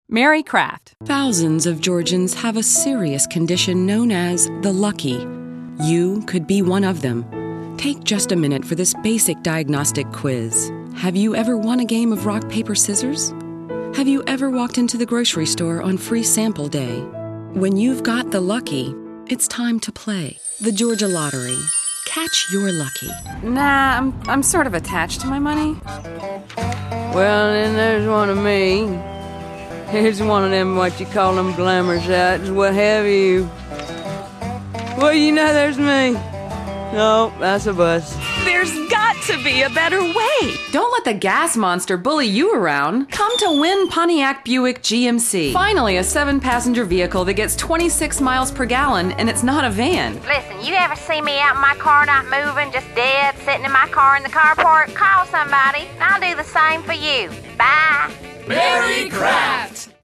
Mary Kraft. Thousands of Georgians have a serious condition known as the lucky. You could be one of them. Take just a minute for this basic diagnostic quiz. Have you ever won a game of rock, paper, scissors? Have you ever walked into the grocery store on free sample day? When you've got the lucky, it's time to play the Georgia Lottery. Catch your lucky. Nah, I'm sort of attached to my money. Well, then there's one of me. Here's one of them, what you call them, glamour shots, what have you. Well, you know there's me. No, that's a bus. There's got to be a better way. Don't let the gas monster bully you around. Come to Win Pontiac Buick GMC. Finally, a 7-passenger vehicle that gets 26 miles per gallon, and it's not a van. Listen, you ever see me out in my car not moving, just dead, sitting in my car in the carport? Call somebody, and I'll do the same for you. Bye. Mary Kraft.